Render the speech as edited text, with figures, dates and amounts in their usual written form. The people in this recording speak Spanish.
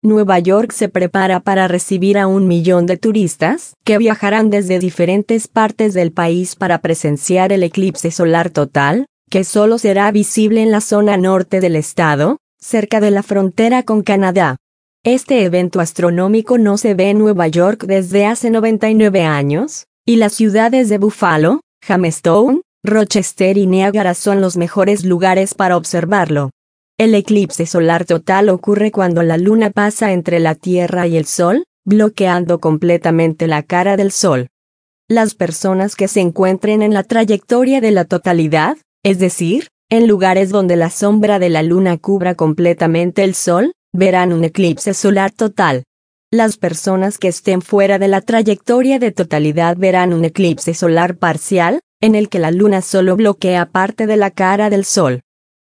Nueva York se prepara para recibir a 1 millón de turistas que viajarán desde diferentes partes del país para presenciar el eclipse solar total, que solo será visible en la zona norte del estado, cerca de la frontera con Canadá. Este evento astronómico no se ve en Nueva York desde hace 99 años, y las ciudades de Buffalo, Jamestown, Rochester y Niagara son los mejores lugares para observarlo. El eclipse solar total ocurre cuando la luna pasa entre la Tierra y el Sol, bloqueando completamente la cara del Sol. Las personas que se encuentren en la trayectoria de la totalidad, es decir, en lugares donde la sombra de la luna cubra completamente el Sol, verán un eclipse solar total. Las personas que estén fuera de la trayectoria de totalidad verán un eclipse solar parcial, en el que la luna solo bloquea parte de la cara del Sol.